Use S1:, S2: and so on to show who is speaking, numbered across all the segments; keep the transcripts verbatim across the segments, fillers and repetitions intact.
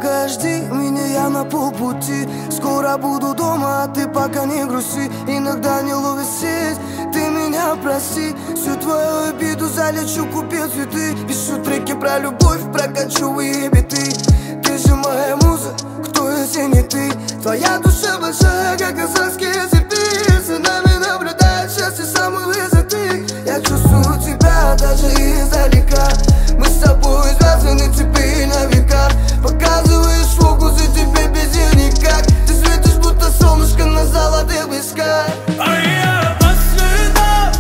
S1: Дорогая, жди меня, я на полпути. Скоро буду дома, а ты пока не грусти. Иногда не ловит сеть, ты меня прости. Всю твою обиду залечу, купил цветы. Пишу треки про любовь, прокачиваю биты. Ты же моя муза, кто если не ты? Твоя душа большая, как казахские цепи. За нами наблюдает счастье самой высоты. Я чувствую тебя даже издалека. Мы с тобой связаны теперь на века. Показываешь фокус, и тебе без них никак. Ты светишь, будто солнышко на золотых песках.
S2: А я по следам,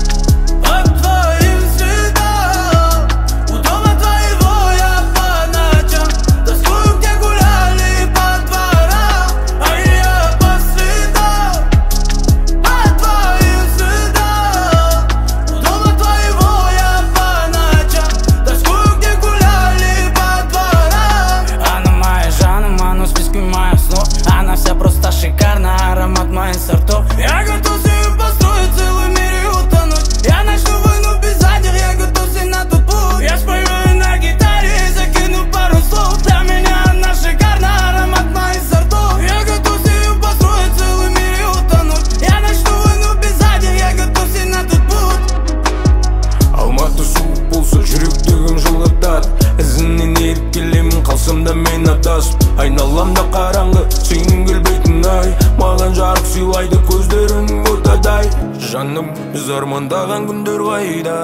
S2: по твоим следам. У дома твоего я по ночам тоскую, где гуляли по дворам. А я по следам, по твоим следам. У дома твоего я по ночам тоскую, где гуляли по дворам. Она моя Жанна, но в списке моих снов. Она вся просто шикарна, аромат моих сортов. Я готов с ней построить целый мир и утонуть. Я начну войну без задних, я готов с ней на тот путь. Я спою на гитаре и закину пару слов. Для меня она шикарна, аромат моих сортов. Я готов с ней построить целый мир и утонуть. Я начну войну без задних, я готов с ней на тот путь.
S3: Алматы суық болса жүректегім жылытады. Ізінен еріп келемін, қалсам да мен адасып. Айналамда қараңғы, сенің келбетің ай. Маған жарық сыйлайды көздерің отадай. Жаным, біз армандаған күндер қайда?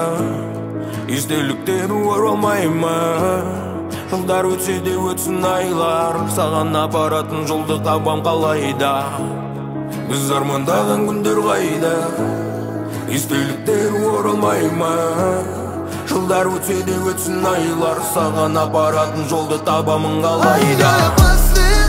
S3: Естеліктер оралмай ма? Жылдар өтсе де өтсін айлар. Саған апаратын жолды табам қалайда? Біз армандаған күндер қайда? Естеліктер оралмай ма? Жылдар өтсе де өтсін айлар. Саған апаратын жолды табамын қалайда?